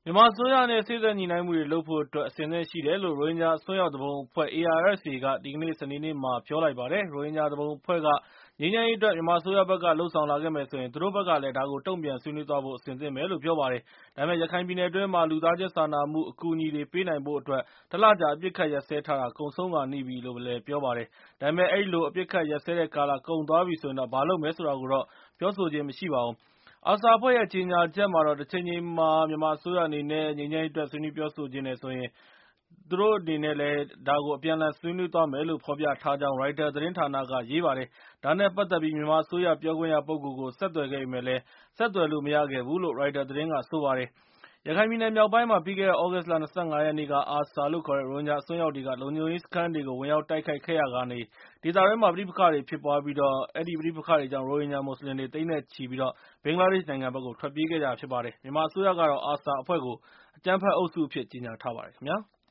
မြန်မာအစိုးရနဲ့ စေ့စပ်ညှိနှိုင်းမှုတွေလုပ်ဖို့အတွက် အဆင်သင့်ရှိတယ်လို့ ရိုဟင်ဂျာအစွန်းရောက်သူပုန်အဖွဲ့ ARSA က ဒီကနေ့ စနေနေ့မှာ ပြောလိုက်ပါတယ်။ ရိုဟင်ဂျာသူပုန်အဖွဲ့က ငြိမ်းချမ်းရေးအတွက် မြန်မာအစိုးရဘက်က လုပ်ဆောင်လာခဲ့မယ်ဆိုရင် သူတို့ဘက်ကလည်း ဒါကို တုံ့ပြန်ဆွေးနွေးသွားဖို့ အဆင်သင့်ပဲလို့ ပြောပါတယ်။ ဒါပေမဲ့ ရခိုင်ပြည်နယ်အတွင်းမှာ လူသားချင်းစာနာမှုအကူအညီတွေပေးနိုင်ဖို့အတွက် ၁ လကြာ အပစ်အခတ်ရပ်စဲထားတာ ကုန်ဆုံးခါနီးပြီလို့လည်း ပြောပါတယ်။ ဒါပေမဲ့ အဲဒီလို အပစ်အခတ်ရပ်စဲတဲ့ကာလ ကုန်သွားပြီဆိုရင် ဘာလုပ်မယ်ဆိုတာကိုတော့ ပြောဆိုခြင်းမရှိပါဘူး။ ARSA အဖွဲ့ရဲ့ ကြေညာချက်မှာတော့ တချိန်ချိန်မှာ မြန်မာအစိုးရအနေနဲ့ ငြိမ်းချမ်းရေးအတွက် ဆွေးနွေးပြောဆိုချင်တယ်ဆိုရင် သူတို့အနေနဲ့လည်း ဒါကို အပြန်အလှန်ဆွေးနွေးသွားမယ်လို့ ဖော်ပြထားကြောင်း ရိုက်တာသတင်းဌာနက ရေးပါတယ်။ ဒါနဲ့ပတ်သက်ပြီး မြန်မာအစိုးရပြောခွင့်ရပုဂ္ဂိုလ်ကို ဆက်သွယ်ခဲ့ပေမယ့် ဆက်သွယ်လို့မရခဲ့ဘူးလို့ ရိုက်တာသတင်းက ဆိုပါတယ်။ ရခိုင်ပြည်နယ်မြောက်ပိုင်းမှာ ပြီးခဲ့တဲ့ သြဂုတ်လ ၂၅ ရက်နေ့က ARSA လို့ခေါ်တဲ့ ရိုဟင်ဂျာအစွန်းရောက်တွေက လုံခြုံရေးစခန်းတွေကို ဝင်ရောက်တိုက်ခိုက်ခဲ့ရာကနေ ဒေသတွင်းမှာ ပဋိပက္ခတွေဖြစ်ပွားပြီး အဲဒီပဋိပက္ခတွေကြောင့် ရိုဟင်ဂျာမွတ်စလင်တွေ သိန်းနဲ့ချီပြီး ဘင်္ဂလားဒေ့ရှ်နိုင်ငံဘက်ကို ထွက်ပြေးခဲ့ကြတာဖြစ်ပါတယ်။ မြန်မာအစိုးရကတော့ ARSA အဖွဲ့ကို အကြမ်းဖက်အုပ်စုအဖြစ် ကြေညာထားပါတယ်ခင်ဗျာ။